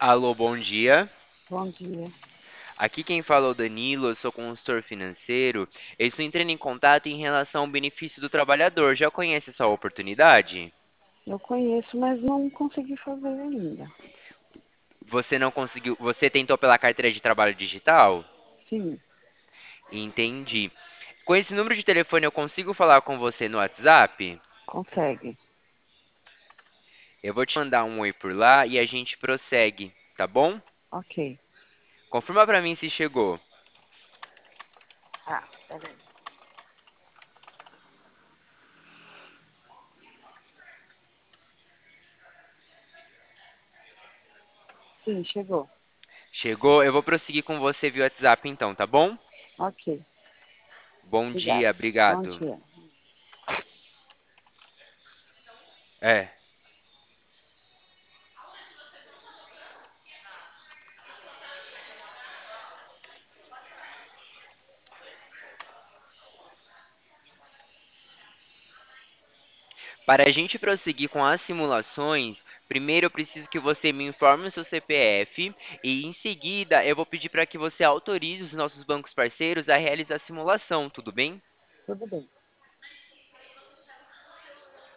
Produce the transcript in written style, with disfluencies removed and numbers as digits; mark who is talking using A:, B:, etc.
A: Alô, bom dia.
B: Bom dia.
A: Aqui quem fala é o Danilo, eu sou consultor financeiro. Eu estou entrando em contato em relação ao benefício do trabalhador. Já conhece essa oportunidade?
B: Eu conheço, mas não consegui fazer ainda.
A: Você não conseguiu, você tentou pela carteira de trabalho digital?
B: Sim,
A: Entendi. Com esse número de telefone eu consigo falar com você no WhatsApp?
B: consegue.
A: Eu vou te mandar um oi por lá e a gente prossegue, tá bom?
B: Ok.
A: Confirma pra mim se chegou.
B: Ah, peraí. Sim, chegou.
A: Chegou? Eu vou prosseguir com você via WhatsApp então, tá bom?
B: Ok.
A: Bom
B: Obrigada.
A: dia,
B: Bom
A: obrigado.
B: dia.
A: É. Para a gente prosseguir com as simulações, primeiro eu preciso que você me informe o seu CPF e em seguida eu vou pedir para que você autorize os nossos bancos parceiros a realizar a simulação, tudo bem?
B: Tudo bem.